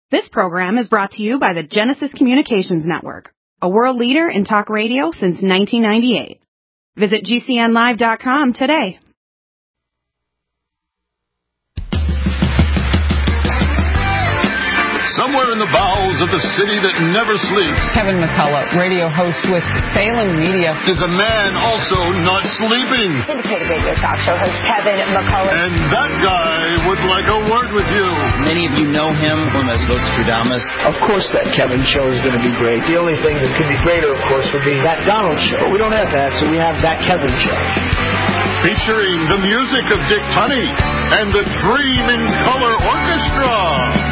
This program is brought to you by the Genesis Communications Network, a world leader in talk radio since 1998. Visit GCNlive.com today. Somewhere in the bowels of the city that never sleeps, Kevin McCullough, radio host with Salem Media, is a man also not sleeping. Syndicated radio talk show host Kevin McCullough. And that guy would like a word with you. Many of you know him from as Vostradamus. Of course that Kevin show is going to be great. The only thing that could be greater, of course, would be that Donald show. We don't have that, so we have that Kevin show. Featuring the music of Dick Tunney and the Dream in Color Orchestra.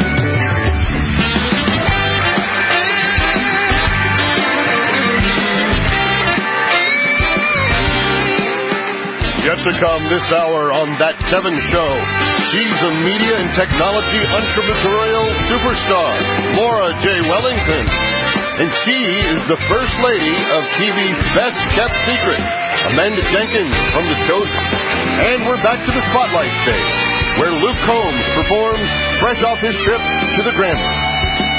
Yet to come this hour on That Kevin Show, she's a media and technology entrepreneurial superstar, Laura J. Wellington. And she is the First Lady of TV's Best Kept Secret, Amanda Jenkins from The Chosen. And we're back to the Spotlight stage, where Luke Combs performs fresh off his trip to the Grammys.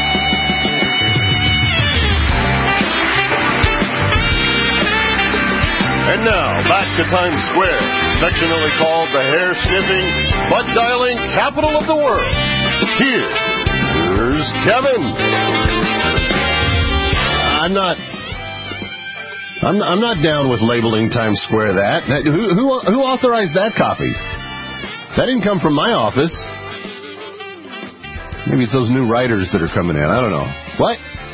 And now, back to Times Square, affectionately called the hair-sniffing, butt-dialing capital of the world. Here's Kevin. I'm not down with labeling Times Square that. Who authorized that copy? That didn't come from my office. Maybe it's those new writers that are coming in. I don't know. What?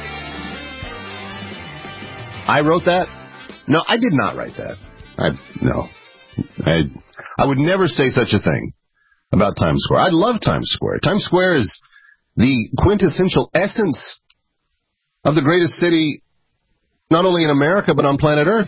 I wrote that? No, I did not write that. I would never say such a thing about Times Square. I love Times Square. Times Square is the quintessential essence of the greatest city, not only in America, but on planet Earth.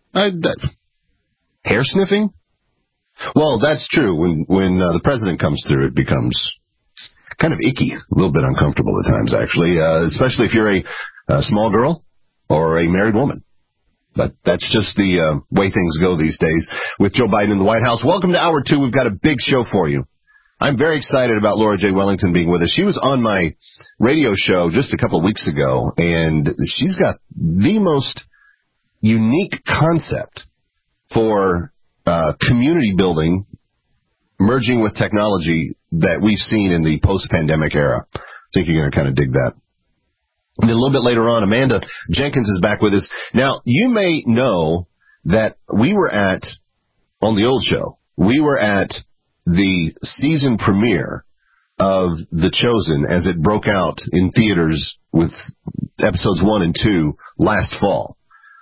Hair sniffing? Well, that's true. When the president comes through, it becomes kind of icky, a little bit uncomfortable at times, actually, especially if you're a small girl or a married woman. But that's just the way things go these days with Joe Biden in the White House. Welcome to Hour 2. We've got a big show for you. I'm very excited about Laura J. Wellington being with us. She was on my radio show just a couple of weeks ago, and she's got the most unique concept for community building, merging with technology that we've seen in the post-pandemic era. I think you're going to kind of dig that. And then a little bit later on, Amanda Jenkins is back with us. Now, you may know that we were on the old show, we were at the season premiere of The Chosen as it broke out in theaters with episodes 1 and 2 last fall.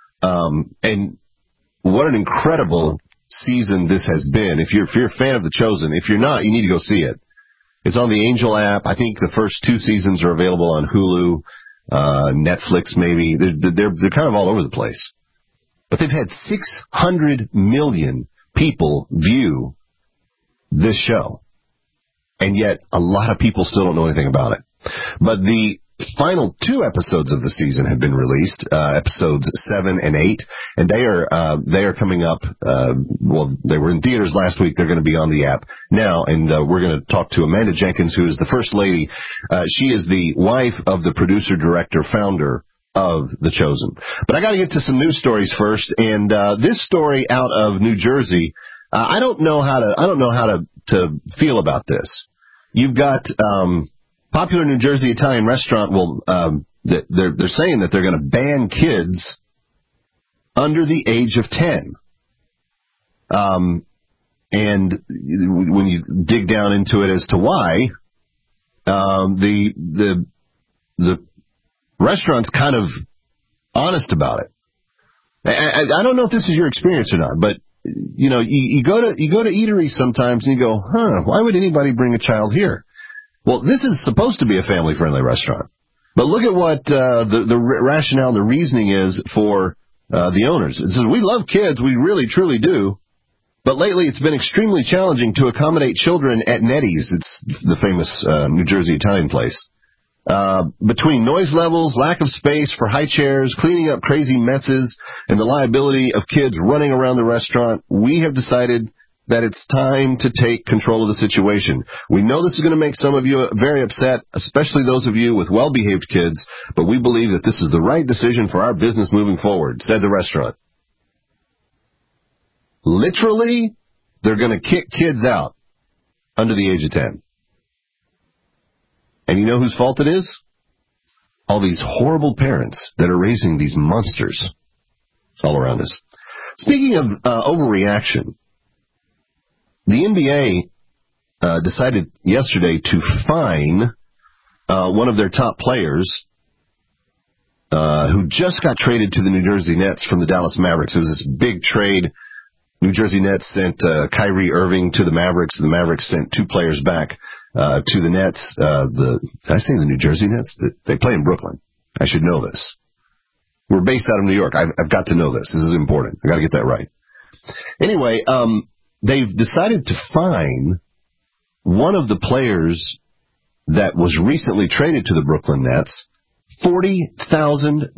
And what an incredible season this has been. If you're a fan of The Chosen, if you're not, you need to go see it. It's on the Angel app. I think the first 2 seasons are available on Hulu. Netflix, maybe. They're kind of all over the place. But they've had 600 million people view this show. And yet, a lot of people still don't know anything about it. But the final 2 episodes of the season have been released, episodes 7 and 8, and they are coming up. Well, they were in theaters last week. They're going to be on the app now, and we're going to talk to Amanda Jenkins, who is the First Lady. She is the wife of the producer, director, founder of The Chosen. But I got to get to some news stories first, and this story out of New Jersey. I don't know how to feel about this. You've got popular New Jersey Italian restaurant they're saying that they're going to ban kids under the age of 10. And when you dig down into it as to why, the restaurant's kind of honest about it. I don't know if this is your experience or not, but you know, you go to eateries sometimes and you go, why would anybody bring a child here? Well, this is supposed to be a family-friendly restaurant. But look at what the rationale, the reasoning is for the owners. It says, we love kids, we really, truly do. But lately it's been extremely challenging to accommodate children at Nettie's. It's the famous New Jersey Italian place. Between noise levels, lack of space for high chairs, cleaning up crazy messes, and the liability of kids running around the restaurant, we have decided that it's time to take control of the situation. We know this is going to make some of you very upset, especially those of you with well-behaved kids, but we believe that this is the right decision for our business moving forward, said the restaurant. Literally, they're going to kick kids out under the age of 10. And you know whose fault it is? All these horrible parents that are raising these monsters all around us. Speaking of overreaction, the NBA decided yesterday to fine one of their top players who just got traded to the New Jersey Nets from the Dallas Mavericks. It was this big trade. New Jersey Nets sent Kyrie Irving to the Mavericks. The Mavericks sent 2 players back to the Nets. Did I say the New Jersey Nets? They play in Brooklyn. I should know this. We're based out of New York. I've got to know this. This is important. I got to get that right. Anyway, they've decided to fine one of the players that was recently traded to the Brooklyn Nets $40,000.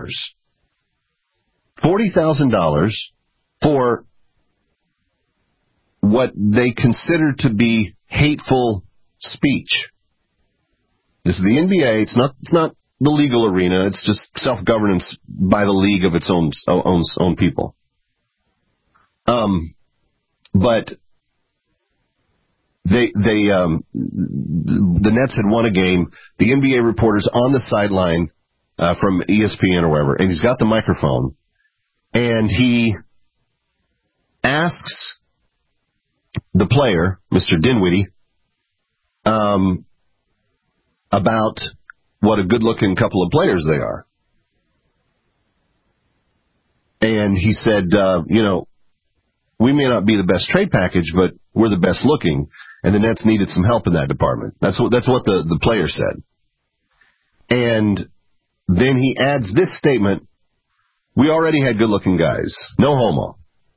$40,000 for what they consider to be hateful speech. This is the NBA. It's not the legal arena. It's just self-governance by the league of its own people. But the Nets had won a game. The NBA reporter's on the sideline from ESPN or wherever, and he's got the microphone, and he asks the player, Mr. Dinwiddie, about what a good-looking couple of players they are. And he said, we may not be the best trade package, but we're the best looking, and the Nets needed some help in that department. That's what the player said. And then he adds this statement, we already had good-looking guys. No homo.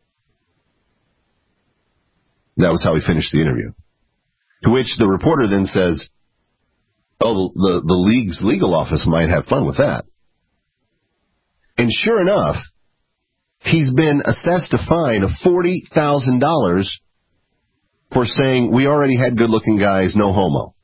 That was how he finished the interview. To which the reporter then says, the league's legal office might have fun with that. And sure enough, he's been assessed a fine of $40,000 for saying, we already had good-looking guys, no homo.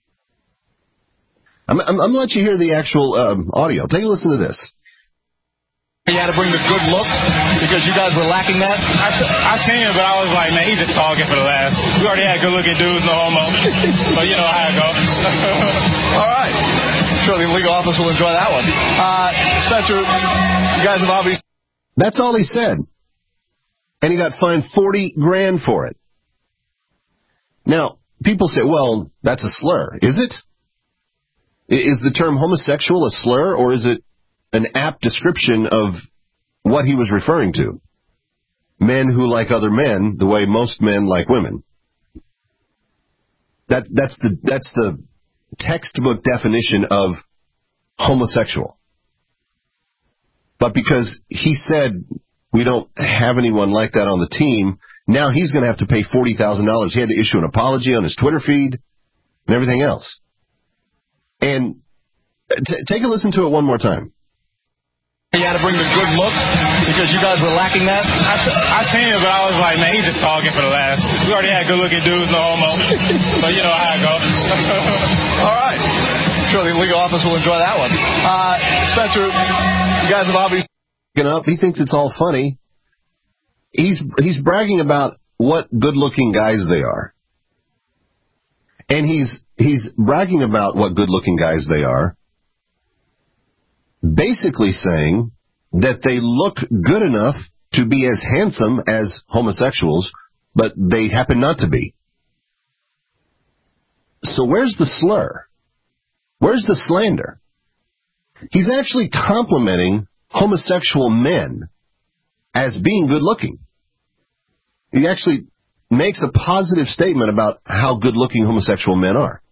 I'm going to let you hear the actual audio. Take a listen to this. You had to bring the good look because you guys were lacking that? I seen it, but I was like, man, he's just talking for the last. We already had good-looking dudes, no homo. So you know how it goes. All right. I'm sure the legal office will enjoy that one. Spencer, you guys have obviously... That's all he said. And he got fined $40,000 for it. Now, people say, well, that's a slur. Is it? Is the term homosexual a slur, or is it an apt description of what he was referring to? Men who like other men the way most men like women. That's the textbook definition of homosexual. But because he said we don't have anyone like that on the team, now he's going to have to pay $40,000. He had to issue an apology on his Twitter feed and everything else. And take a listen to it one more time. You had to bring the good look because you guys were lacking that? I seen it, but I was like, man, he's just talking for the last. We already had good-looking dudes, no homo. So you know how it goes. All right. I'm sure the legal office will enjoy that one. Spencer, you guys have obviously... He thinks it's all funny. He's bragging about what good-looking guys they are. And he's bragging about what good-looking guys they are, basically saying that they look good enough to be as handsome as homosexuals, but they happen not to be. So where's the slur? Where's the slander? He's actually complimenting homosexual men as being good-looking. He actually makes a positive statement about how good-looking homosexual men are.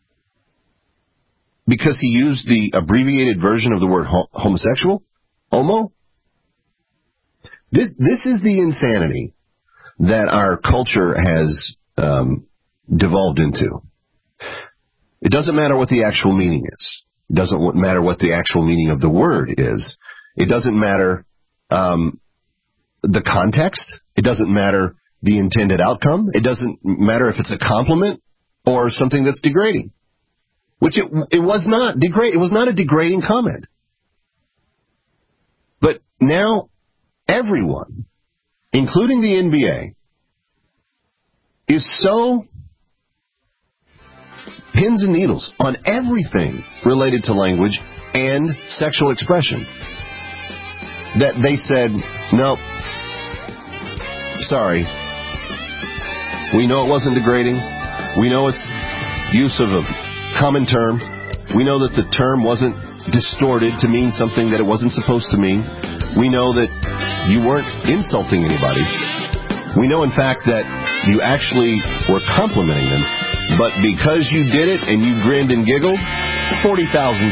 Because he used the abbreviated version of the word homosexual? Homo? This is the insanity that our culture has devolved into. It doesn't matter what the actual meaning is. It doesn't matter what the actual meaning of the word is. It doesn't matter the context. It doesn't matter the intended outcome. It doesn't matter if it's a compliment or something that's degrading. Which it was not it was not a degrading comment. But now everyone, including the NBA, is so pins and needles on everything related to language and sexual expression that they said, nope, sorry. We know it wasn't degrading. We know it's use of a common term. We know that the term wasn't distorted to mean something that it wasn't supposed to mean. We know that you weren't insulting anybody. We know, in fact, that you actually were complimenting them. But because you did it and you grinned and giggled, $40,000.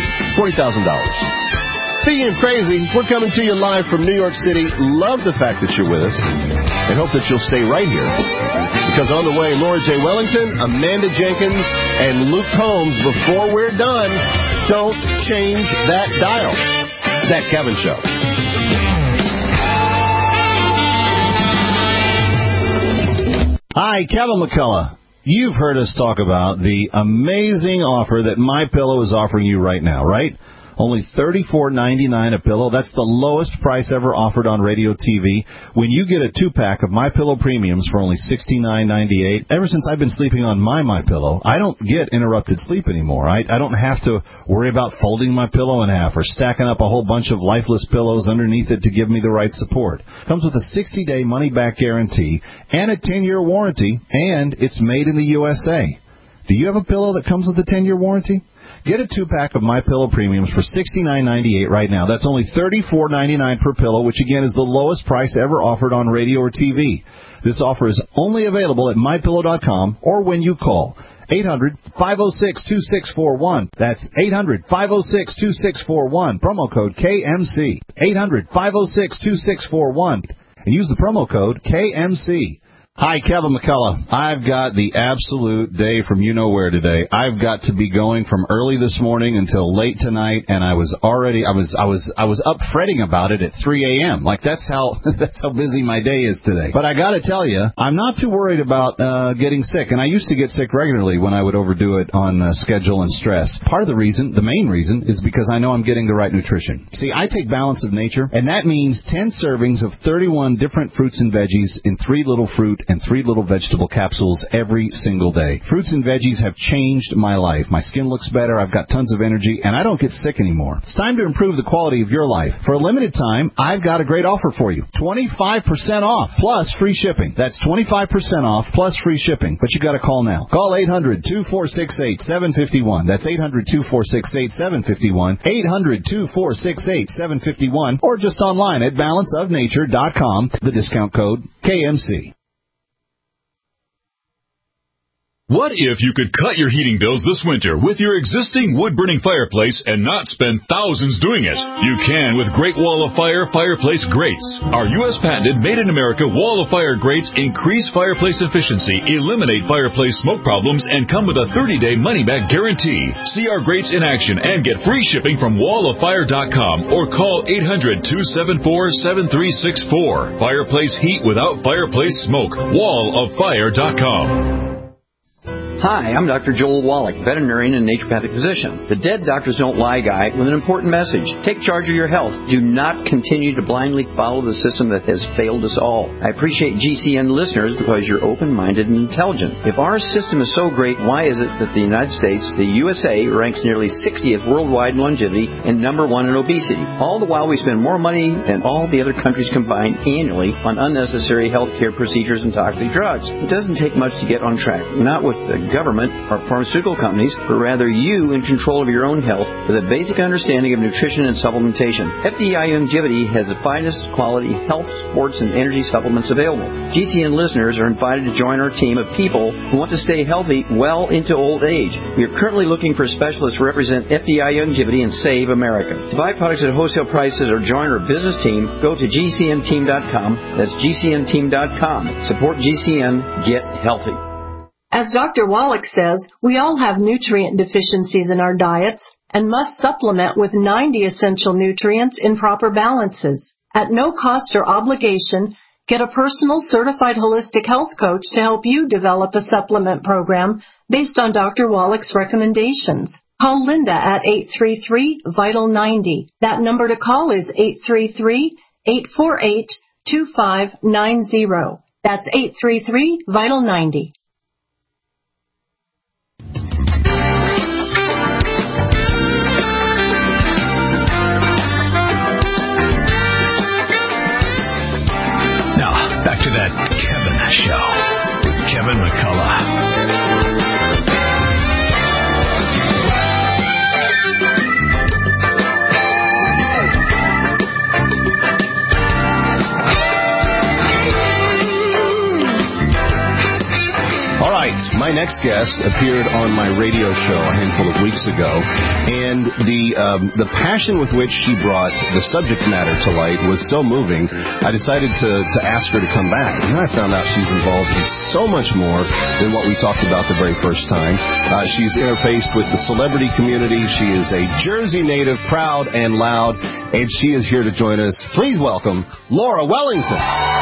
Speaking of crazy, we're coming to you live from New York City. Love the fact that you're with us and hope that you'll stay right here. Because on the way, Laura J. Wellington, Amanda Jenkins, and Luke Combs. Before we're done, don't change that dial. It's That Kevin Show. Hi, Kevin McCullough. You've heard us talk about the amazing offer that MyPillow is offering you right now, right? Only $34.99 a pillow. That's the lowest price ever offered on radio TV. When you get a 2-pack of MyPillow Premiums for only $69.98, ever since I've been sleeping on my MyPillow, I don't get interrupted sleep anymore. I don't have to worry about folding my pillow in half or stacking up a whole bunch of lifeless pillows underneath it to give me the right support. Comes with a 60-day money-back guarantee and a 10-year warranty, and it's made in the USA. Do you have a pillow that comes with a 10-year warranty? Get a 2-pack of MyPillow Premiums for $69.98 right now. That's only $34.99 per pillow, which, again, is the lowest price ever offered on radio or TV. This offer is only available at MyPillow.com or when you call 800-506-2641. That's 800-506-2641. Promo code KMC. 800-506-2641. And use the promo code KMC. Hi, Kevin McCullough. I've got the absolute day from you-know-where today. I've got to be going from early this morning until late tonight, and I was up fretting about it at 3 a.m. Like, that's how busy my day is today. But I got to tell you, I'm not too worried about getting sick, and I used to get sick regularly when I would overdo it on schedule and stress. Part of the reason, the main reason, is because I know I'm getting the right nutrition. See, I take Balance of Nature, and that means 10 servings of 31 different fruits and veggies in 3 little fruit and 3 little vegetable capsules every single day. Fruits and veggies have changed my life. My skin looks better, I've got tons of energy, and I don't get sick anymore. It's time to improve the quality of your life. For a limited time, I've got a great offer for you. 25% off plus free shipping. That's 25% off plus free shipping. But you got to call now. Call 800-2468-751. That's 800-2468-751. 800-2468-751. Or just online at balanceofnature.com. The discount code KMC. What if you could cut your heating bills this winter with your existing wood-burning fireplace and not spend thousands doing it? You can with Great Wall of Fire fireplace grates. Our U.S.-patented, made-in-America Wall of Fire grates increase fireplace efficiency, eliminate fireplace smoke problems, and come with a 30-day money-back guarantee. See our grates in action and get free shipping from walloffire.com or call 800-274-7364. Fireplace heat without fireplace smoke. walloffire.com. Hi, I'm Dr. Joel Wallach, veterinarian and naturopathic physician. The Dead Doctors Don't Lie guy with an important message. Take charge of your health. Do not continue to blindly follow the system that has failed us all. I appreciate GCN listeners because you're open-minded and intelligent. If our system is so great, why is it that the United States, the USA, ranks nearly 60th worldwide in longevity and number 1 in obesity? All the while we spend more money than all the other countries combined annually on unnecessary healthcare procedures and toxic drugs. It doesn't take much to get on track. Not with the government or pharmaceutical companies, but rather you in control of your own health with a basic understanding of nutrition and supplementation. FDI Longevity has the finest quality health, sports, and energy supplements available. GCN listeners are invited to join our team of people who want to stay healthy well into old age. We are currently looking for specialists to represent FDI Longevity and Save America. To buy products at wholesale prices or join our business team, go to GCNteam.com. That's GCNteam.com. Support GCN. Get healthy. As Dr. Wallach says, we all have nutrient deficiencies in our diets and must supplement with 90 essential nutrients in proper balances. At no cost or obligation, Get a personal certified holistic health coach to help you develop a supplement program based on Dr. Wallach's recommendations. Call Linda at 833-VITAL-90. That number to call is 833-848-2590. That's 833-VITAL-90. Back to that Kevin Show with Kevin McCullough. All right, my next guest appeared on my radio show a handful of weeks ago, and the passion with which she brought the subject matter to light was so moving, I decided to ask her to come back. And I found out she's involved in so much more than what we talked about the very first time. She's interfaced with the celebrity community. She is a Jersey native, proud and loud, and she is here to join us. Please welcome Laura Wellington.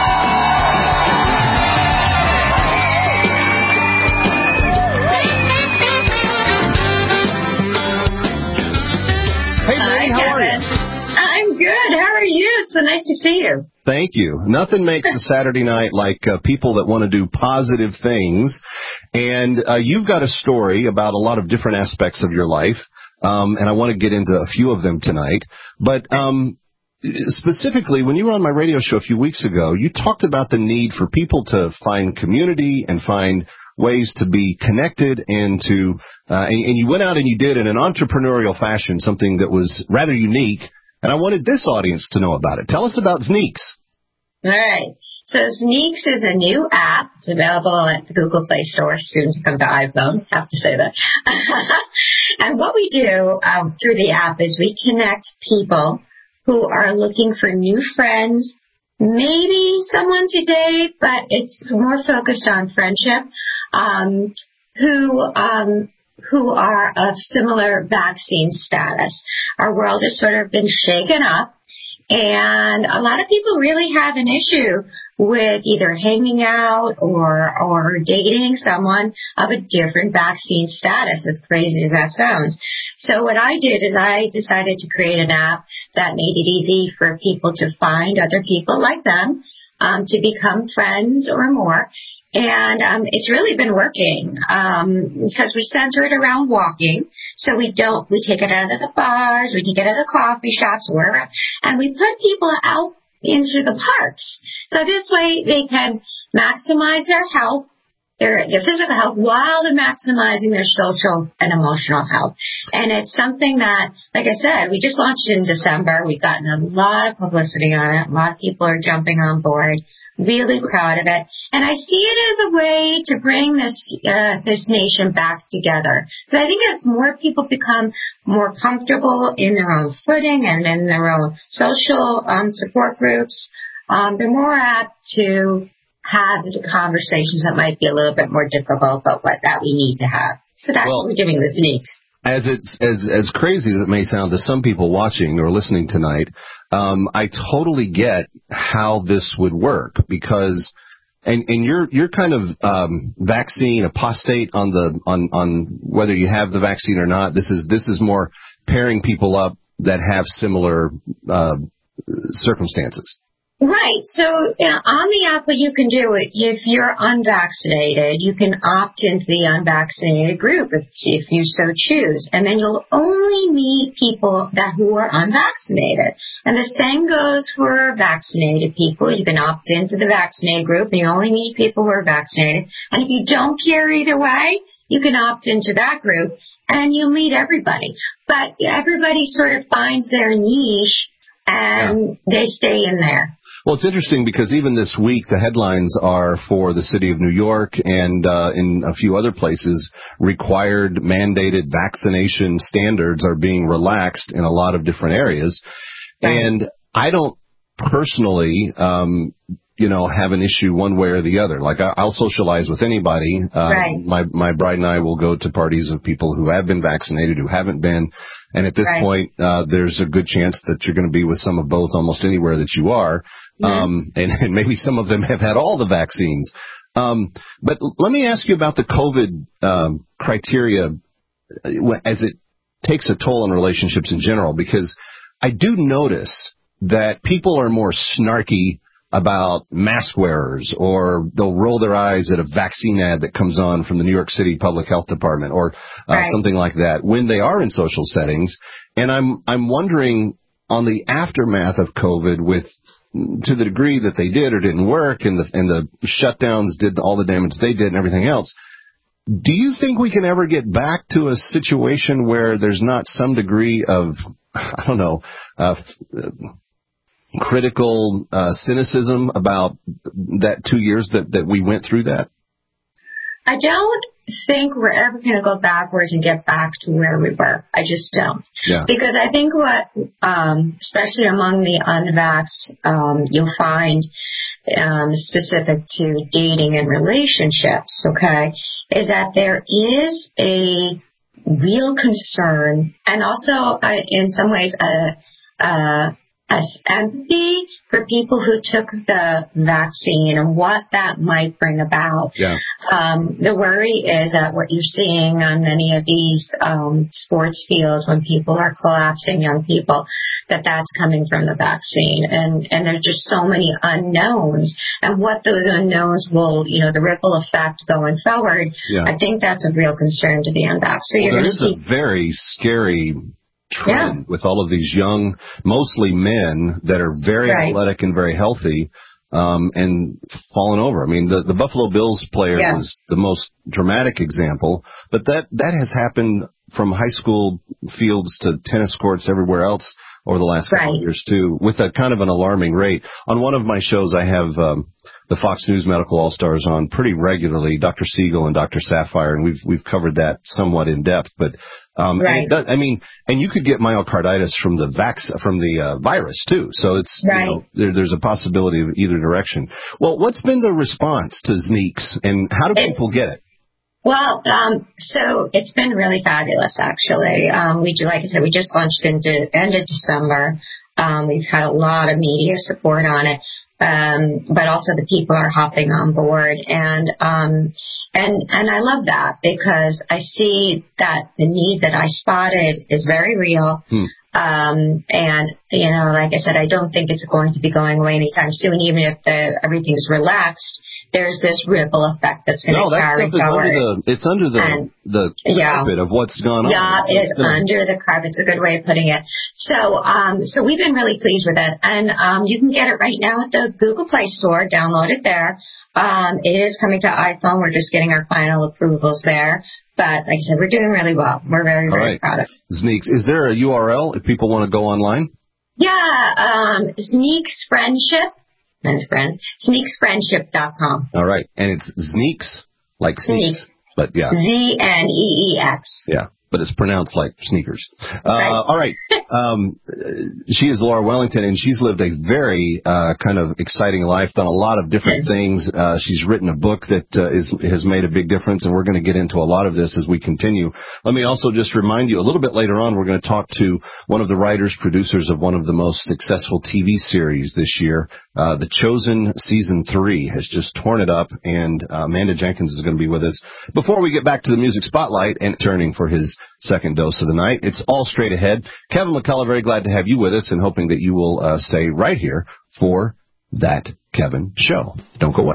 Hey, Lady, how are you? I'm good. How are you? It's so nice to see you. Thank you. Nothing makes a Saturday night like people that want to do positive things. And you've got a story about a lot of different aspects of your life, and I want to get into a few of them tonight. But specifically, when you were on my radio show a few weeks ago, you talked about the need for people to find community and find ways to be connected and to and you went out and you did in an entrepreneurial fashion something that was rather unique, and I wanted this audience to know about it. Tell us about Zneaks. All right. So Zneaks is a new app. It's available at the Google Play Store, soon to come to iPhone. Have to say that. And what we do through the app is we connect people who are looking for new friends, maybe someone to date, but it's more focused on friendship, who are of similar vaccine status. Our world has sort of been shaken up, and a lot of people really have an issue with either hanging out or dating someone of a different vaccine status, as crazy as that sounds. So what I did is I decided to create an app that made it easy for people to find other people like them, to become friends or more. And it's really been working because we center it around walking. So we take it out of the bars, we take it out of the coffee shops, wherever, and we put people out into the parks. So this way they can maximize their health, their physical health, while they're maximizing their social and emotional health. And it's something that, like I said, we just launched in December. We've gotten a lot of publicity on it. A lot of people are jumping on board. Really proud of it. And I see it as a way to bring this nation back together. So I think as more people become more comfortable in their own footing and in their own social support groups, they're more apt to have the conversations that might be a little bit more difficult, but that we need to have. So that's what we're doing with Zneaks. As crazy as it may sound to some people watching or listening tonight, I totally get how this would work because, and you're kind of vaccine apostate on whether you have the vaccine or not. This is more pairing people up that have similar circumstances. Right. So on the app, what you can do, if you're unvaccinated, you can opt into the unvaccinated group if you so choose. And then you'll only meet people who are unvaccinated. And the same goes for vaccinated people. You can opt into the vaccinated group, and you only meet people who are vaccinated. And if you don't care either way, you can opt into that group, and you'll meet everybody. But everybody sort of finds their niche, and they stay in there. Well, it's interesting because even this week, the headlines are for the city of New York and in a few other places, required mandated vaccination standards are being relaxed in a lot of different areas. Right. And I don't personally, have an issue one way or the other. Like I'll socialize with anybody. Right. My bride and I will go to parties of people who have been vaccinated, who haven't been. And at this point, there's a good chance that you're going to be with some of both almost anywhere that you are. And maybe some of them have had all the vaccines. But let me ask you about the COVID criteria as it takes a toll on relationships in general, because I do notice that people are more snarky about mask wearers, or they'll roll their eyes at a vaccine ad that comes on from the New York City Public Health Department, or something like that when they are in social settings. And I'm wondering, on the aftermath of COVID, to the degree that they did or didn't work, and the shutdowns did all the damage they did and everything else, do you think we can ever get back to a situation where there's not some degree of, I don't know, critical cynicism about that 2 years that we went through that? I don't think we're ever going to go backwards and get back to where we were. I just don't. Yeah. Because I think what, especially among the unvaxxed, you'll find specific to dating and relationships, okay, is that there is a real concern, and also in some ways empathy for people who took the vaccine and what that might bring about. Yeah. The worry is that what you're seeing on many of these sports fields when people are collapsing young people, that's coming from the vaccine. And there's just so many unknowns. And what those unknowns will, the ripple effect going forward, I think that's a real concern to the unvaxxed. So there is a very scary trend with all of these young, mostly men that are very athletic and very healthy, and falling over. I mean, the Buffalo Bills player was the most dramatic example, but that has happened from high school fields to tennis courts everywhere else over the last couple of years too, with a kind of an alarming rate. On one of my shows, I have the Fox News Medical All-Stars on pretty regularly, Dr. Siegel and Dr. Sapphire, and we've covered that somewhat in depth, but and you could get myocarditis from the virus too. So it's there's a possibility of either direction. Well, what's been the response to Sneaks, and how do people get it? Well, so it's been really fabulous, actually. Like I said, we just launched into end of December. We've had a lot of media support on it. But also the people are hopping on board, and I love that, because I see that the need that I spotted is very real. And like I said, I don't think it's going to be going away anytime soon, even if everything's relaxed. There's this ripple effect that's going to carry forward. It's under the carpet of what's gone on. Yeah, it's under the carpet. It's a good way of putting it. So we've been really pleased with it. And you can get it right now at the Google Play Store. Download it there. It is coming to iPhone. We're just getting our final approvals there. But like I said, we're doing really well. We're very, very proud of it. Sneaks, is there a URL if people want to go online? Yeah, Sneaks Friendship. Sneaksfriendship.com. All right. And it's Sneaks, like sneaks, but Zneeks. Yeah. But it's pronounced like sneakers. All right. She is Laura Wellington, and she's lived a very kind of exciting life, done a lot of different things. She's written a book that has made a big difference, and we're going to get into a lot of this as we continue. Let me also just remind you, a little bit later on, we're going to talk to one of the writers, producers of one of the most successful TV series this year. The Chosen Season 3 has just torn it up, and Amanda Jenkins is going to be with us. Before we get back to the music spotlight and turning for his second dose of the night, it's all straight ahead. Kevin McCullough, very glad to have you with us, and hoping that you will stay right here for That Kevin Show. Don't go away.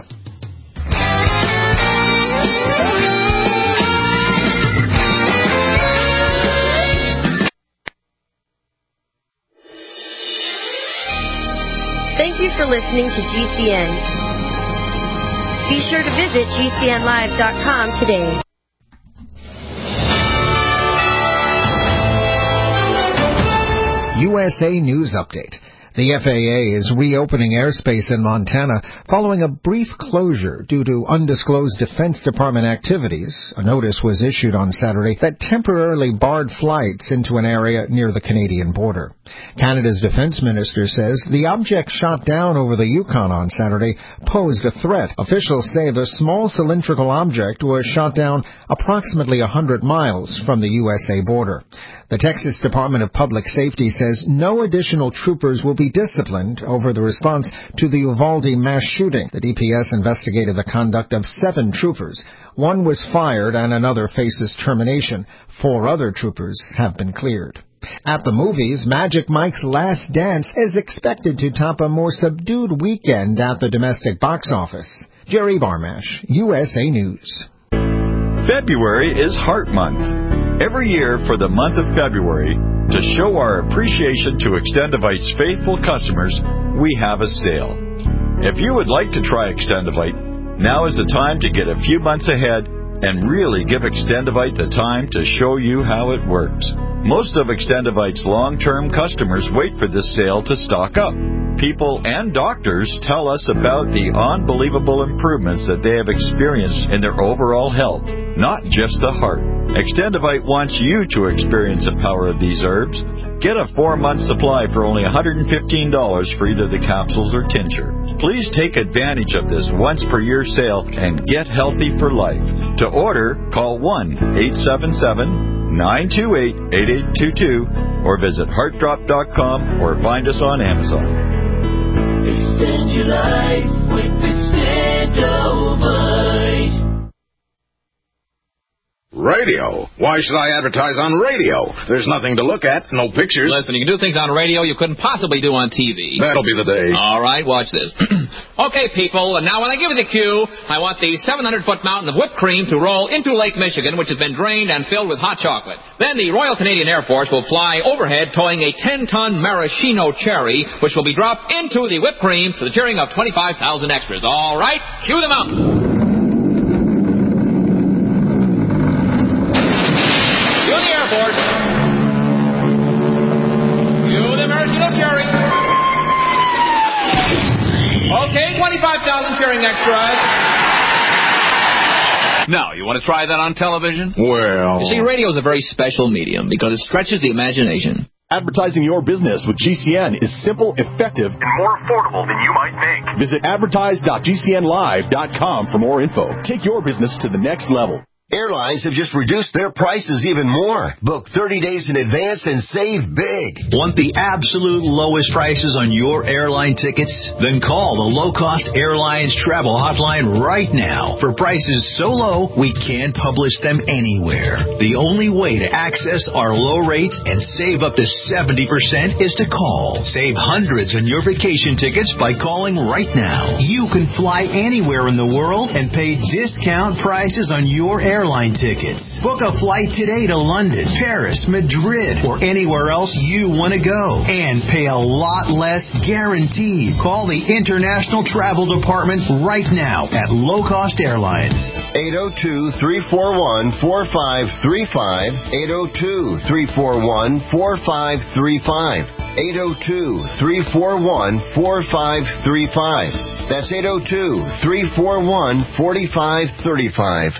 Thank you for listening to GCN. Be sure to visit GCNlive.com today. USA News Update. The FAA is reopening airspace in Montana following a brief closure due to undisclosed Defense Department activities. A notice was issued on Saturday that temporarily barred flights into an area near the Canadian border. Canada's defense minister says the object shot down over the Yukon on Saturday posed a threat. Officials say the small cylindrical object was shot down approximately 100 miles from the USA border. The Texas Department of Public Safety says no additional troopers will be disciplined over the response to the Uvalde mass shooting. The DPS investigated the conduct of 7 troopers. 1 was fired and another faces termination. 4 other troopers have been cleared. At the movies, Magic Mike's Last Dance is expected to top a more subdued weekend at the domestic box office. Jerry Barmash, USA News. February is Heart Month. Every year for the month of February, to show our appreciation to Extendivite's faithful customers, we have a sale. If you would like to try Extendivite, now is the time to get a few months ahead and really give Extendivite the time to show you how it works. Most of Extendivite's long-term customers wait for this sale to stock up. People and doctors tell us about the unbelievable improvements that they have experienced in their overall health, not just the heart. Extendivite wants you to experience the power of these herbs. Get a 4-month supply for only $115 for either the capsules or tincture. Please take advantage of this once-per-year sale and get healthy for life. To order, call 1-877-928-8822 or visit heartdrop.com or find us on Amazon. Extend your life with Extendivite. Radio? Why should I advertise on radio? There's nothing to look at, no pictures. Listen, you can do things on radio you couldn't possibly do on TV. That'll be the day. All right, watch this. Okay, people, and now when I give you the cue, I want the 700-foot mountain of whipped cream to roll into Lake Michigan, which has been drained and filled with hot chocolate. Then the Royal Canadian Air Force will fly overhead towing a 10-ton maraschino cherry, which will be dropped into the whipped cream to the cheering of 25,000 extras. All right, cue the mountain. Okay, 25,000 cheering extras. Now, you want to try that on television? Well... You see, radio is a very special medium because it stretches the imagination. Advertising your business with GCN is simple, effective, and more affordable than you might think. Visit advertise.gcnlive.com for more info. Take your business to the next level. Airlines have just reduced their prices even more. Book 30 days in advance and save big. Want the absolute lowest prices on your airline tickets? Then call the Low Cost Airlines Travel Hotline right now. For prices so low, we can't publish them anywhere. The only way to access our low rates and save up to 70% is to call. Save hundreds on your vacation tickets by calling right now. You can fly anywhere in the world and pay discount prices on your airline tickets. Book a flight today to London, Paris, Madrid, or anywhere else you want to go. And pay a lot less guaranteed. Call the International Travel Department right now at Low Cost Airlines. 802-341-4535. 802-341-4535. 802-341-4535. That's 802-341-4535.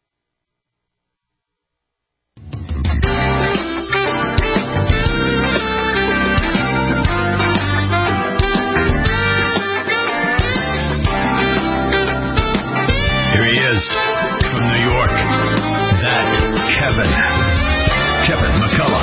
From New York, that Kevin McCullough.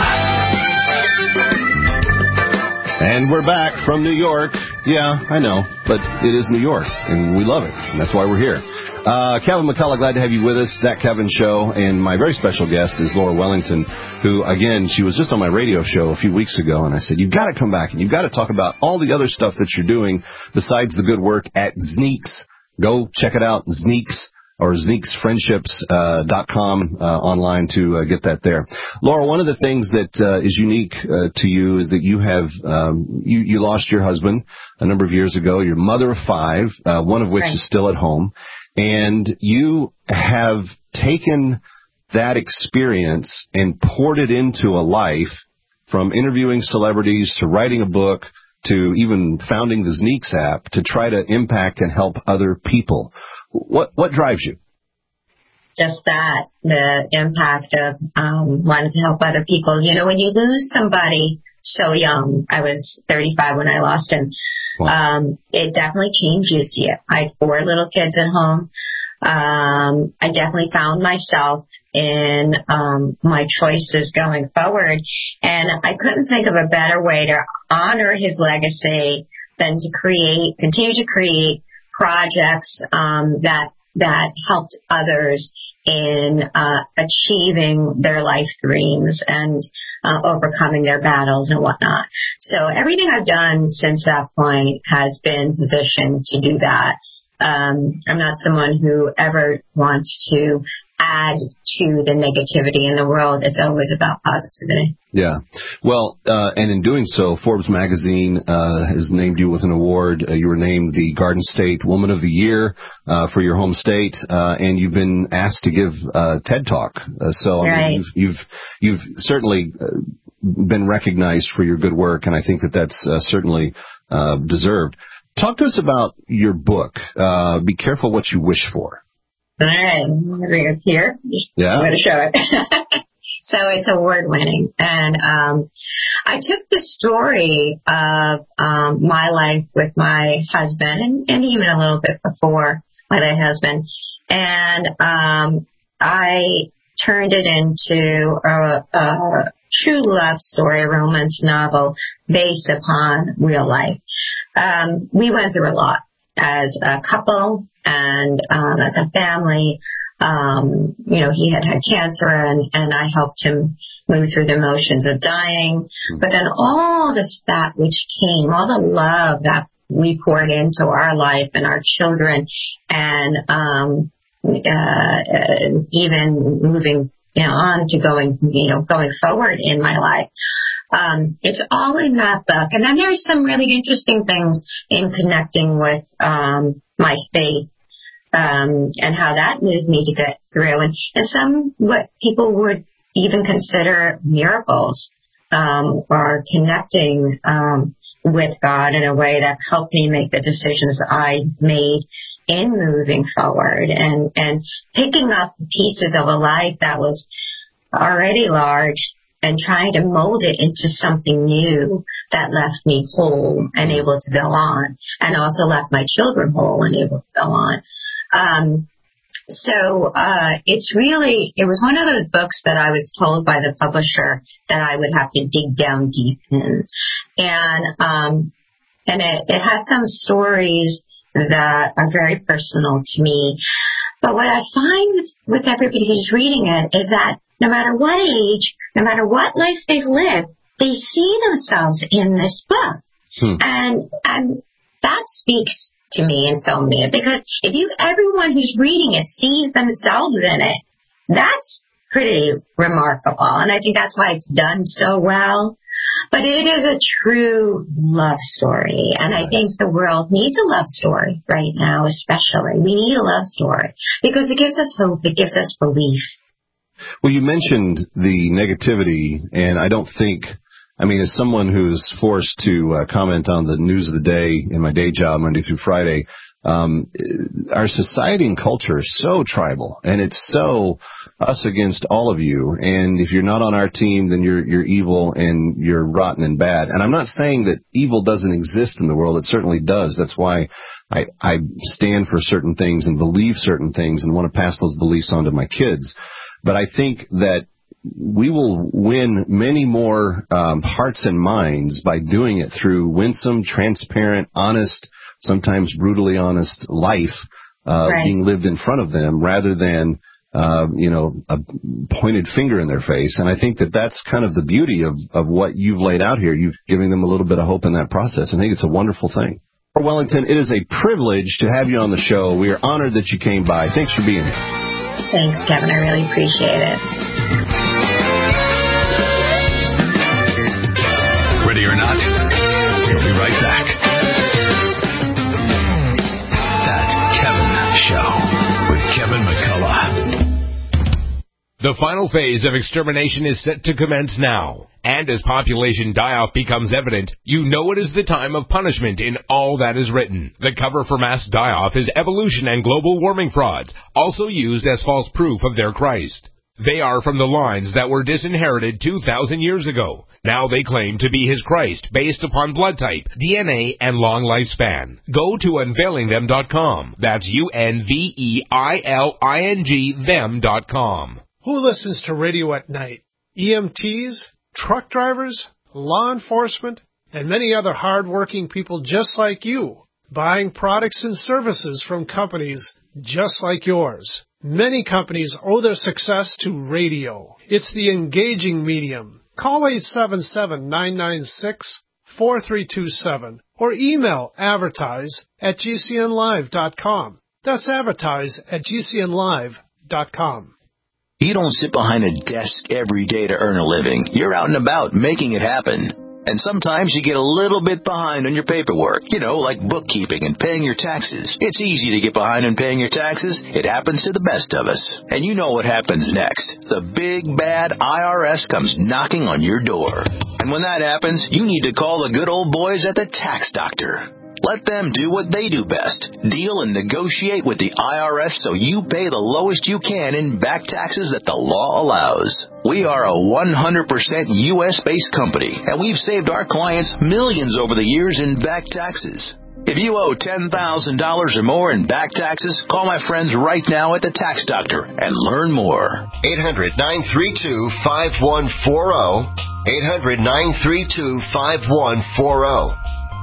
And we're back from New York. Yeah, I know, but it is New York, and we love it, and that's why we're here. Kevin McCullough, glad to have you with us, That Kevin Show, and my very special guest is Laura Wellington, who, again, she was just on my radio show a few weeks ago, and I said, you've got to come back, and you've got to talk about all the other stuff that you're doing besides the good work at Zneeks. Go check it out, Zneeks. Or ZneeksFriendships.com online to get that there. Laura, one of the things that is unique to you is that you have you lost your husband a number of years ago. You're a mother of 5, one of which is still at home, and you have taken that experience and poured it into a life, from interviewing celebrities to writing a book to even founding the Zneeks app to try to impact and help other people. What drives you? Just that, the impact of wanting to help other people. You know, when you lose somebody so young, I was 35 when I lost him, it definitely changes you. I had 4 little kids at home. I definitely found myself in my choices going forward, and I couldn't think of a better way to honor his legacy than to continue to create projects that helped others in achieving their life dreams and overcoming their battles and whatnot. So everything I've done since that point has been positioned to do that. I'm not someone who ever wants to add to the negativity in the world. It's always about positivity. Yeah. Well, and in doing so, Forbes magazine has named you with an award. You were named the Garden State Woman of the Year for your home state, and you've been asked to give TED Talk. So I mean, you've certainly been recognized for your good work, and I think that's certainly deserved. Talk to us about your book, Be Careful What You Wish For. All right, I'm here. Yeah. I'm going to show it. So it's award-winning. And I took the story of my life with my husband, and even a little bit before my late husband, and I turned it into a true love story, a romance novel based upon real life. We went through a lot as a couple and as a family. You know, he had cancer, and I helped him move through the motions of dying. But then all that which came, all the love that we poured into our life and our children, and even moving on to going forward in my life. It's all in that book. And then there's some really interesting things in connecting with my faith and how that moved me to get through. And some what people would even consider miracles or connecting with God in a way that helped me make the decisions I made in moving forward and picking up pieces of a life that was already large and trying to mold it into something new that left me whole and able to go on, and also left my children whole and able to go on. So it was one of those books that I was told by the publisher that I would have to dig down deep in. And it has some stories that are very personal to me. But what I find with everybody who's reading it is that no matter what age, no matter what life they've lived, they see themselves in this book. And that speaks to me in so many, because if everyone who's reading it sees themselves in it, that's pretty remarkable. And I think that's why it's done so well. But it is a true love story, and I think the world needs a love story right now, especially. We need a love story because it gives us hope, it gives us belief. Well, you mentioned the negativity, and I don't think, as someone who's forced to comment on the news of the day in my day job Monday through Friday, our society and culture is so tribal, and it's so us against all of you. And if you're not on our team, then you're evil and you're rotten and bad. And I'm not saying that evil doesn't exist in the world. It certainly does. That's why I stand for certain things and believe certain things and want to pass those beliefs on to my kids. But I think that we will win many more hearts and minds by doing it through winsome, transparent, honest, sometimes brutally honest life being lived in front of them, rather than a pointed finger in their face. And I think that that's kind of the beauty of what you've laid out here. You've given them a little bit of hope in that process. I think it's a wonderful thing. Wellington, it is a privilege to have you on the show. We are honored that you came by. Thanks for being here. Thanks, Kevin. I really appreciate it. Ready or not, we'll be right back. That Kevin Show with Kevin McCullough. The final phase of extermination is set to commence now. And as population die-off becomes evident, you know it is the time of punishment in all that is written. The cover for mass die-off is evolution and global warming frauds, also used as false proof of their Christ. They are from the lines that were disinherited 2,000 years ago. Now they claim to be his Christ based upon blood type, DNA, and long lifespan. Go to unveilingthem.com. That's UNVEILING them.com. Who listens to radio at night? EMTs, truck drivers, law enforcement, and many other hard-working people just like you, buying products and services from companies just like yours. Many companies owe their success to radio. It's the engaging medium. Call 877-996-4327 or email advertise@gcnlive.com. That's advertise@gcnlive.com. You don't sit behind a desk every day to earn a living. You're out and about making it happen. And sometimes you get a little bit behind on your paperwork, like bookkeeping and paying your taxes. It's easy to get behind on paying your taxes. It happens to the best of us. And you know what happens next. The big, bad IRS comes knocking on your door. And when that happens, you need to call the good old boys at the Tax Doctor. Let them do what they do best. Deal and negotiate with the IRS so you pay the lowest you can in back taxes that the law allows. We are a 100% U.S.-based company, and we've saved our clients millions over the years in back taxes. If you owe $10,000 or more in back taxes, call my friends right now at the Tax Doctor and learn more. 800-932-5140. 800-932-5140.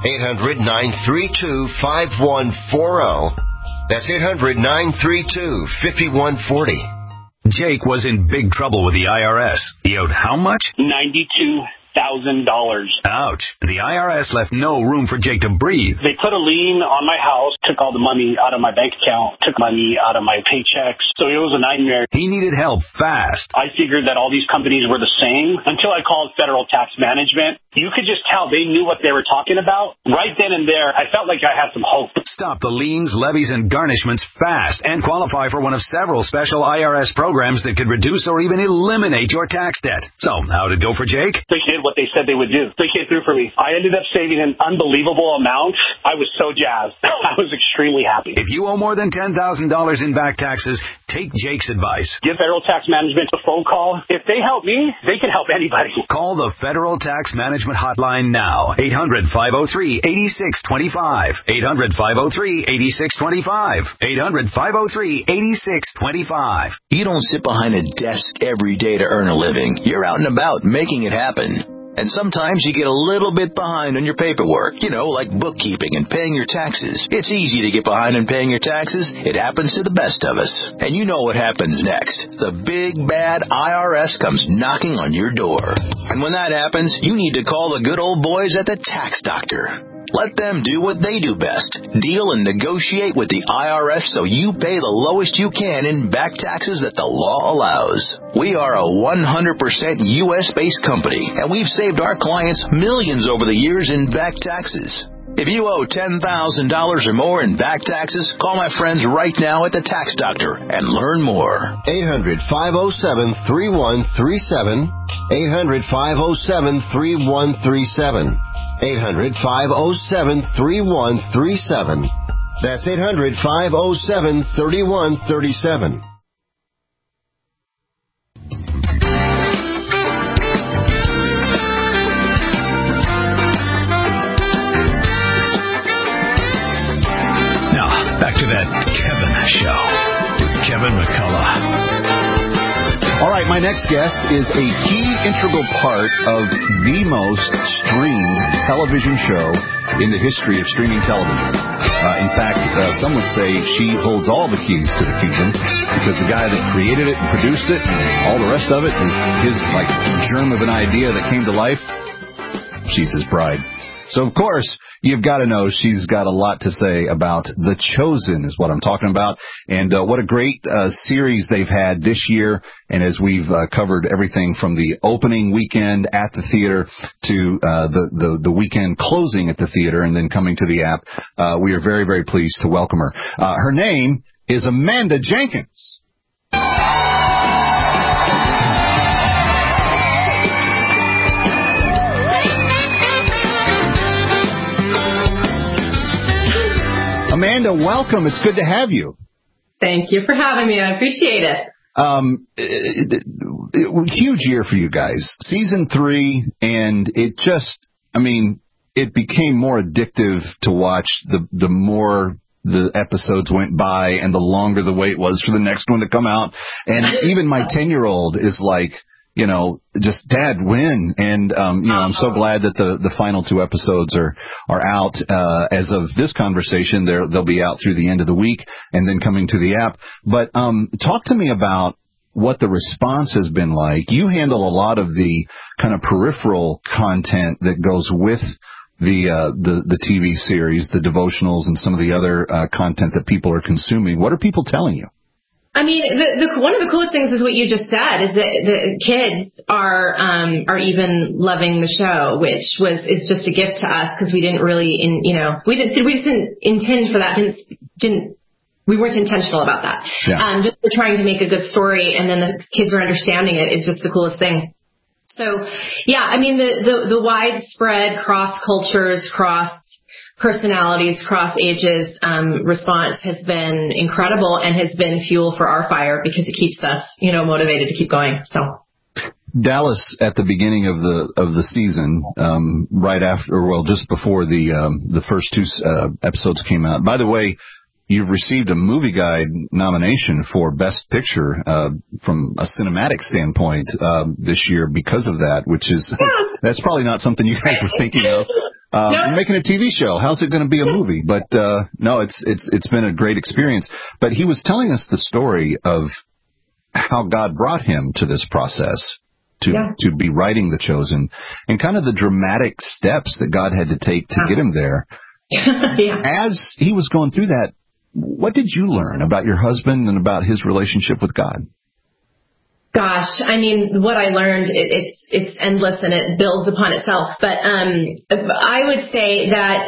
800-932-5140. That's 800-932-5140. Jake was in big trouble with the IRS. He owed how much? $92,000. Ouch. The IRS left no room for Jake to breathe. They put a lien on my house, took all the money out of my bank account, took money out of my paychecks. So it was a nightmare. He needed help fast. I figured that all these companies were the same until I called Federal Tax Management. You could just tell they knew what they were talking about. Right then and there, I felt like I had some hope. Stop the liens, levies, and garnishments fast and qualify for one of several special IRS programs that could reduce or even eliminate your tax debt. So, how'd it go for Jake? They did what they said they would do. They came through for me. I ended up saving an unbelievable amount. I was so jazzed. I was extremely happy. If you owe more than $10,000 in back taxes, take Jake's advice. Give Federal Tax Management a phone call. If they help me, they can help anybody. Call the Federal Tax Management hotline now. 800-503-8625. 800-503-8625. 800-503-8625. You don't sit behind a desk every day to earn a living. You're out and about making it happen. And sometimes you get a little bit behind on your paperwork, like bookkeeping and paying your taxes. It's easy to get behind on paying your taxes. It happens to the best of us. And you know what happens next. The big, bad IRS comes knocking on your door. And when that happens, you need to call the good old boys at the Tax Doctor. Let them do what they do best. Deal and negotiate with the IRS so you pay the lowest you can in back taxes that the law allows. We are a 100% U.S.-based company, and we've saved our clients millions over the years in back taxes. If you owe $10,000 or more in back taxes, call my friends right now at the Tax Doctor and learn more. 800-507-3137. 800-507-3137. 800-507-3137. That's 800-507-3137. Now, back to that Kevin Show with Kevin McCullough. All right, my next guest is a key integral part of the most streamed television show in the history of streaming television. In fact, some would say she holds all the keys to the kingdom because the guy that created it and produced it and all the rest of it, and his germ of an idea that came to life, she's his bride. So, of course, you've got to know she's got a lot to say about The Chosen is what I'm talking about. And what a great series they've had this year. And as we've covered everything from the opening weekend at the theater to the weekend closing at the theater and then coming to the app, we are very, very pleased to welcome her. Her name is Amanda Jenkins. Amanda, welcome. It's good to have you. Thank you for having me. I appreciate it. Huge year for you guys. Season 3, and it just, it became more addictive to watch the more the episodes went by and the longer the wait was for the next one to come out. And even my 10-year-old is like, just Dad, when? And, I'm so glad that the final 2 episodes are out. As of this conversation, they'll be out through the end of the week and then coming to the app. But, talk to me about what the response has been like. You handle a lot of the kind of peripheral content that goes with the TV series, the devotionals, and some of the other content that people are consuming. What are people telling you? One of the coolest things is what you just said, is that the kids are even loving the show, which is just a gift to us, because we didn't really, we didn't intend for that. We weren't intentional about that. Yeah. Just for trying to make a good story, and then the kids are understanding it is just the coolest thing. So, yeah, the widespread cross cultures, cross personalities, cross ages response has been incredible and has been fuel for our fire, because it keeps us, motivated to keep going. So Dallas, at the beginning of the season, right after, just before the first 2 episodes came out. By the way, you've received a Movie Guide nomination for Best Picture from a cinematic standpoint this year because of that, which is that's probably not something you guys were thinking of. You're making a TV show. How's it going to be a movie? But no, it's been a great experience. But he was telling us the story of how God brought him to this process to be writing The Chosen, and kind of the dramatic steps that God had to take to get him there. As he was going through that, what did you learn about your husband and about his relationship with God? Gosh, what I learned, it's endless and it builds upon itself. But I would say that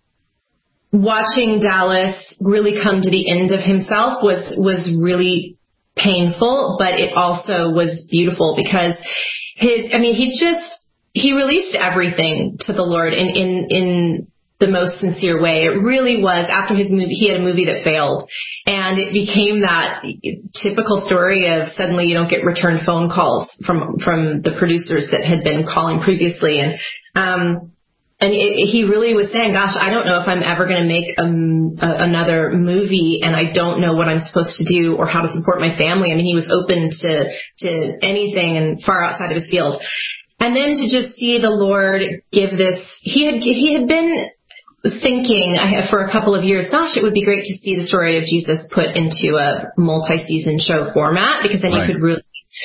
watching Dallas really come to the end of himself was really painful, but it also was beautiful, because he released everything to the Lord in the most sincere way. It really was. After his movie, he had a movie that failed, and it became that typical story of suddenly you don't get return phone calls from the producers that had been calling previously. And he really was saying, gosh, I don't know if I'm ever going to make another movie, and I don't know what I'm supposed to do or how to support my family. He was open to anything and far outside of his field. And then to just see the Lord give this, he had been thinking for a couple of years, gosh, it would be great to see the story of Jesus put into a multi-season show format, because then you could really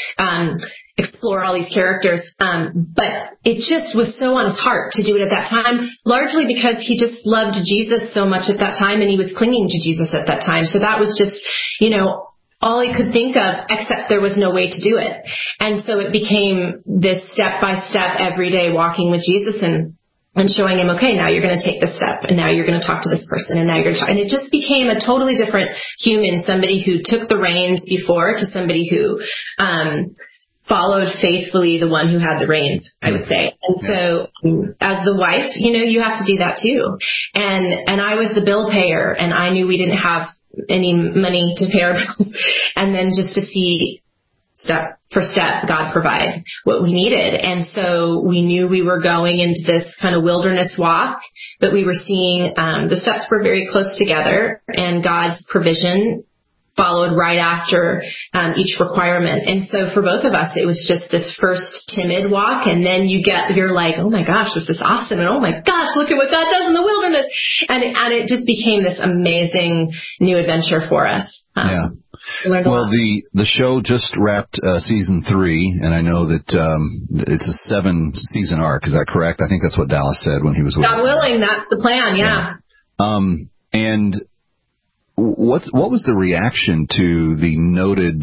explore all these characters. But it just was so on his heart to do it at that time, largely because he just loved Jesus so much at that time, and he was clinging to Jesus at that time. So that was just, all he could think of, except there was no way to do it. And so it became this step-by-step, everyday walking with Jesus and showing him, okay, now you're going to take this step, and now you're going to talk to this person, and now you're going to talk. And it just became a totally different human, somebody who took the reins before to somebody who followed faithfully the one who had the reins, I would say. And so as the wife, you have to do that too. And I was the bill payer, and I knew we didn't have any money to pay our bills. And then just to see step for step, God provide what we needed. And so we knew we were going into this kind of wilderness walk, but we were seeing the steps were very close together, and God's provision followed right after each requirement. And so for both of us, it was just this first timid walk, and then you're like, oh my gosh, this is awesome, and oh my gosh, look at what God does in the wilderness. And it just became this amazing new adventure for us. Well, the show just wrapped season 3, and I know that it's a 7-season arc. Is that correct? I think that's what Dallas said when he was with us. God willing, that's the plan. Yeah. And what was the reaction to the noted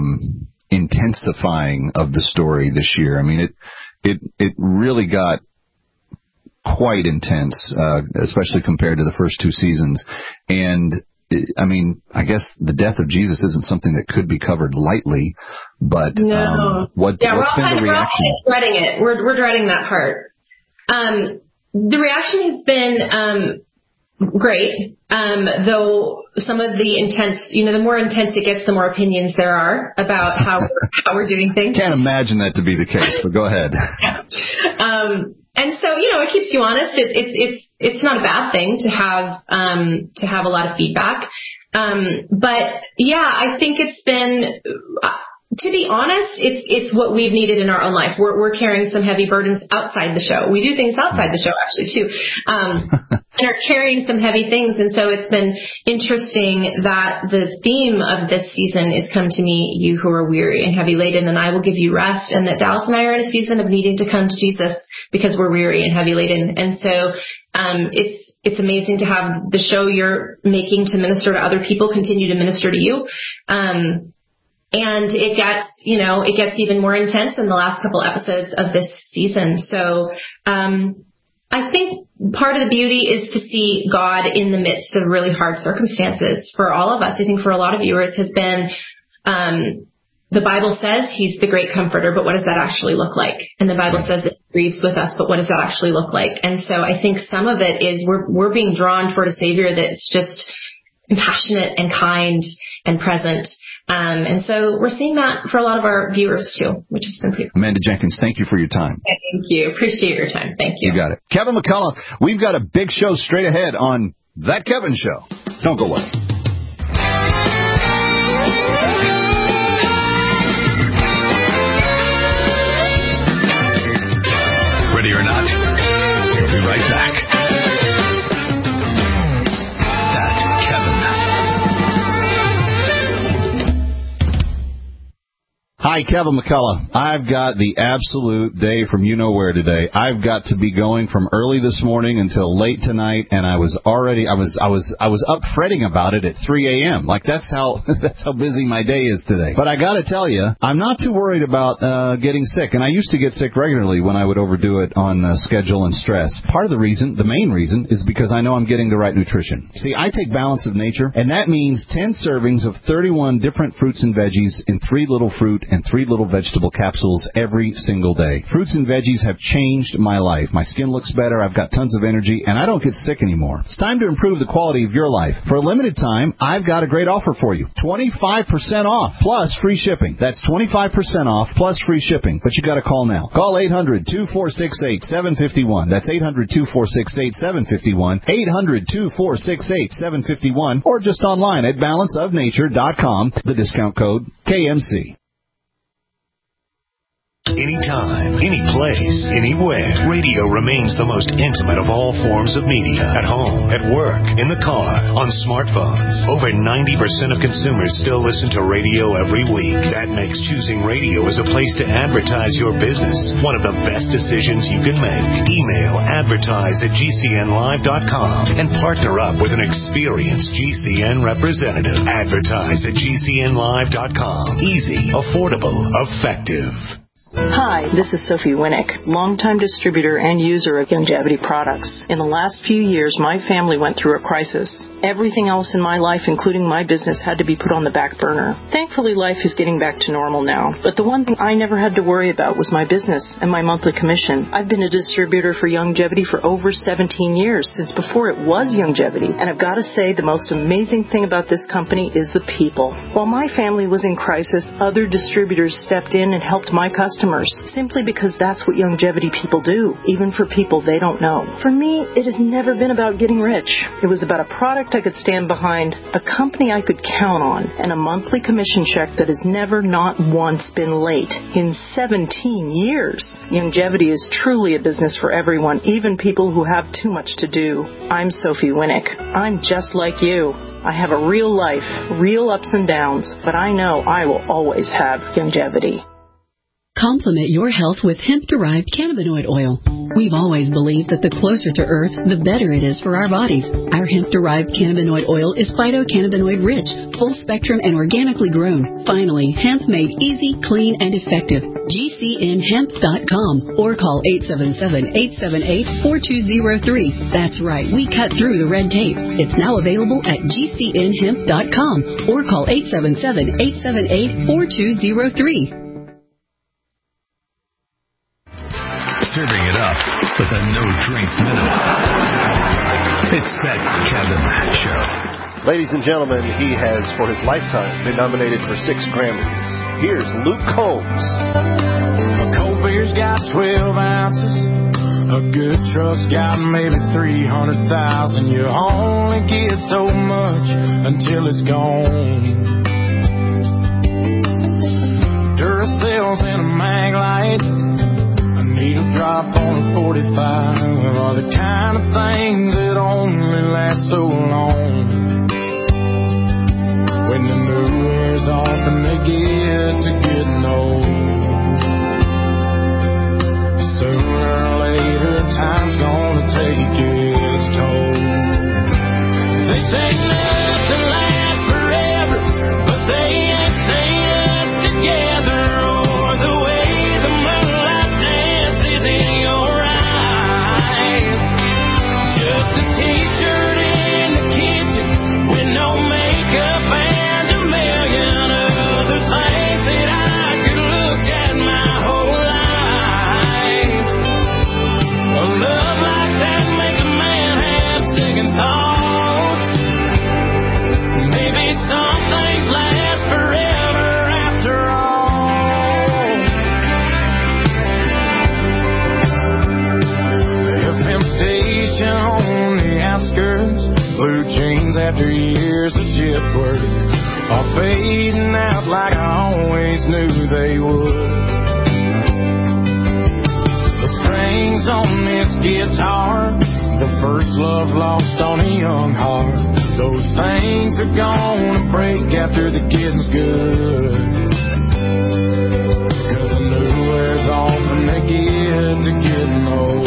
intensifying of the story this year? It really got quite intense, especially compared to the first 2 seasons. And I guess the death of Jesus isn't something that could be covered lightly, but what's been the reaction? We're dreading it. We're dreading that part. The reaction has been great. Though some of the intense, the more intense it gets, the more opinions there are about how we're doing things. Can't imagine that to be the case, but go ahead. And so, it keeps you honest. It's not a bad thing to have a lot of feedback. But yeah, I think it's been, to be honest, it's what we've needed in our own life. We're carrying some heavy burdens outside the show. We do things outside the show actually too. And are carrying some heavy things. And so it's been interesting that the theme of this season is come to me, you who are weary and heavy laden, and I will give you rest. And that Dallas and I are in a season of needing to come to Jesus because we're weary and heavy laden. And so, it's amazing to have the show you're making to minister to other people continue to minister to you. And it gets even more intense in the last couple episodes of this season. So, I think part of the beauty is to see God in the midst of really hard circumstances for all of us. I think for a lot of viewers has been, the Bible says he's the great comforter, but what does that actually look like? And the Bible says it grieves with us, but what does that actually look like? And so I think some of it is we're being drawn toward a Savior that's just compassionate and kind and present. And so we're seeing that for a lot of our viewers too, which has been pretty cool. Amanda Jenkins, thank you for your time. Thank you. Appreciate your time. Thank you. You got it. Kevin McCullough, we've got a big show straight ahead on That Kevin Show. Don't go away. Ready or not, we'll be right back. That Kevin. Hi, Kevin McCullough. I've got the absolute day from you-know-where today. I've got to be going from early this morning until late tonight, and I was up fretting about it at 3 a.m. Like that's how busy my day is today. But I got to tell you, I'm not too worried about getting sick, and I used to get sick regularly when I would overdo it on schedule and stress. Part of the main reason, is because I know I'm getting the right nutrition. See, I take Balance of Nature, and that means 10 servings of 31 different fruits and veggies in 3 little fruit and 3 little vegetable capsules every single day. Fruits and veggies have changed my life. My skin looks better, I've got tons of energy, and I don't get sick anymore. It's time to improve the quality of your life. For a limited time, I've got a great offer for you. 25% off plus free shipping. That's 25% off plus free shipping. But you got to call now. Call 800-2468-751. That's 800-2468-751. 800-2468-751. Or just online at balanceofnature.com. The discount code KMC. Anytime, any place, anywhere, radio remains the most intimate of all forms of media. At home, at work, in the car, on smartphones. Over 90% of consumers still listen to radio every week. That makes choosing radio as a place to advertise your business one of the best decisions you can make. Email advertise@gcnlive.com and partner up with an experienced GCN representative. Advertise@gcnlive.com. Easy, affordable, effective. Hi, this is Sophie Winnick, longtime distributor and user of Youngevity products. In the last few years, my family went through a crisis. Everything else in my life, including my business, had to be put on the back burner. Thankfully, life is getting back to normal now. But the one thing I never had to worry about was my business and my monthly commission. I've been a distributor for Youngevity for over 17 years, since before it was Youngevity. And I've got to say, the most amazing thing about this company is the people. While my family was in crisis, other distributors stepped in and helped my customers, simply because that's what Youngevity people do, even for people they don't know. For me, it has never been about getting rich. It was about a product I could stand behind, a company I could count on, and a monthly commission check that has never, not once, been late in 17 years. Youngevity is truly a business for everyone, even people who have too much to do. I'm Sophie Winnick. I'm just like you. I have a real life, real ups and downs, but I know I will always have Youngevity. Complement your health with hemp-derived cannabinoid oil. We've always believed that the closer to Earth, the better it is for our bodies. Our hemp-derived cannabinoid oil is phytocannabinoid-rich, full-spectrum, and organically grown. Finally, hemp made easy, clean, and effective. GCNhemp.com or call 877-878-4203. That's right, we cut through the red tape. It's now available at GCNhemp.com or call 877-878-4203. Serving it up with a no-drink minute. It's that Kevin Show. Ladies and gentlemen, he has, for his lifetime, been nominated for 6 Grammys. Here's Luke Combs. A cold beer's got 12 ounces. A good truck's got maybe 300,000. You only get so much until it's gone. Duracell's in a mag light. A needle drop on a 45 are the kind of things that only last so long. When the new wears off and they get to getting old, sooner or later time's gonna take its toll. They say nothing lasts forever, but they ain't saying us together, or the way the moonlight dances in your eyes. Just a t-shirt in the kitchen with no makeup and a million other things that I could look at my whole life. A love like that makes a man have second thoughts. Maybe some things last forever after all. FM station on the outskirts, blue jeans after years of shift work are fading out like I always knew they would. The strings on this guitar, the first love lost on a young heart, those things are gonna break after the getting's good. 'Cause the new wears off and they get to getting old.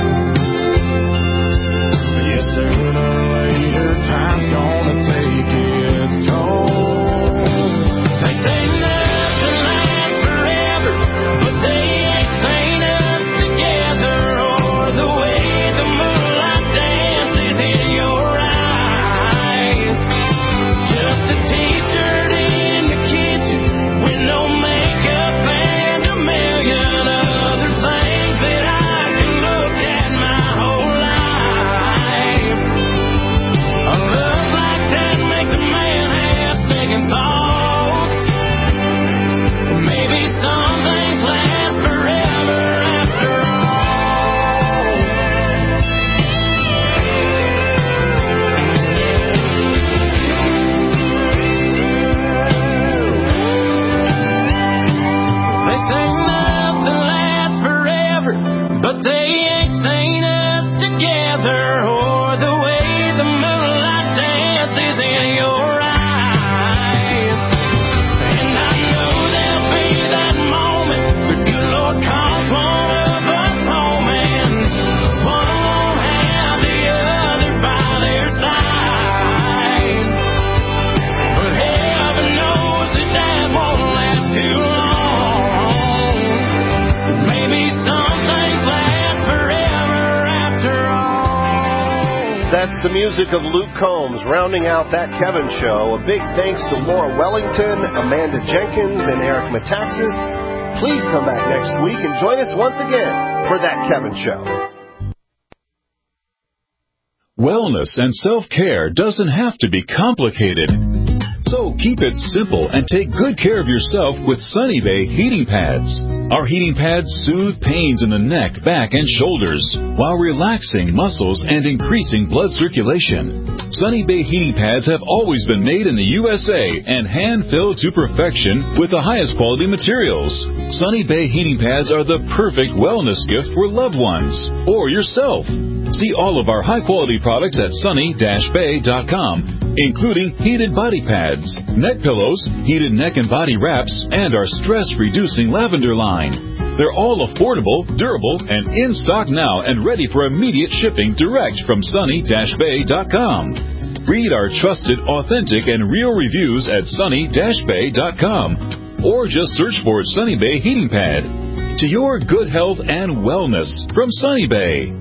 Yes, sooner or later time's gonna take its toll. They say nothing lasts forever, but they ain't saying us together, or the way the moonlight dances in your eyes. Just a t-shirt in the kitchen with no makeup and a million other things that I can look at my whole life. A love like that makes a man have second thoughts. Maybe some things last forever after all. They say nothing lasts forever, but they ain't saying us together, or the way the moonlight dances in your eyes. And I know there'll be that moment the good Lord calls one of us home, and one won't have the other by their side. But heaven knows that won't last too long. Maybe some things last forever after all. That's the music of Luke Combs, rounding out That Kevin Show. A big thanks to Laura Wellington, Amanda Jenkins, and Eric Metaxas. Please come back next week and join us once again for That Kevin Show. Wellness and self-care doesn't have to be complicated. So keep it simple and take good care of yourself with Sunny Bay heating pads. Our heating pads soothe pains in the neck, back, and shoulders while relaxing muscles and increasing blood circulation. Sunny Bay heating pads have always been made in the USA and hand-filled to perfection with the highest quality materials. Sunny Bay heating pads are the perfect wellness gift for loved ones or yourself. See all of our high-quality products at sunny-bay.com, including heated body pads, neck pillows, heated neck and body wraps, and our stress-reducing lavender line. They're all affordable, durable, and in stock now and ready for immediate shipping direct from sunny-bay.com. Read our trusted, authentic, and real reviews at sunny-bay.com, or just search for Sunny Bay Heating Pad. To your good health and wellness from Sunny Bay.